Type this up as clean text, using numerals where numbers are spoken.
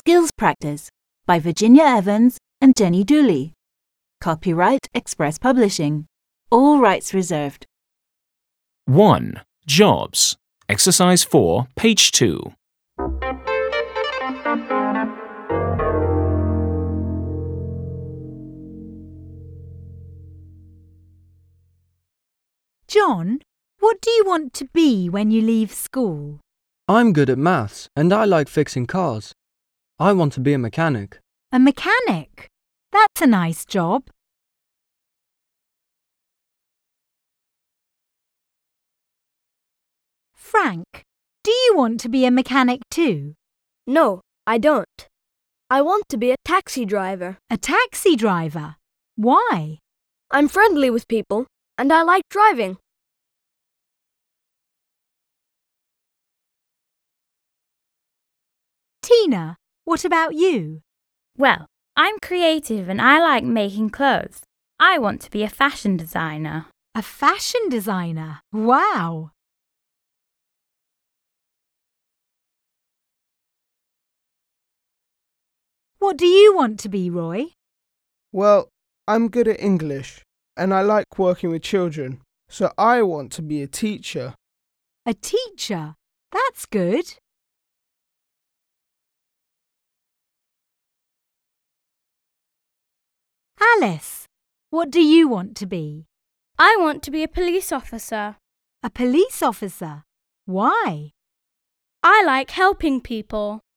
Skills Practice by Virginia Evans and Jenny Dooley. Copyright Express Publishing. All rights reserved. 1. Jobs. Exercise 4, page 2. John, what do you want to be when you leave school? I'm good at maths and I like fixing cars. I want to be a mechanic. A mechanic? That's a nice job. Frank, do you want to be a mechanic too? No, I don't. I want to be a taxi driver. A taxi driver? Why? I'm friendly with people and I like driving. Tina, what about you? Well, I'm creative and I like making clothes. I want to be a fashion designer. A fashion designer? Wow! What do you want to be, Roy? Well, I'm good at English and I like working with children, so I want to be a teacher. A teacher? That's good. Alice, what do you want to be? I want to be a police officer. A police officer? Why? I like helping people.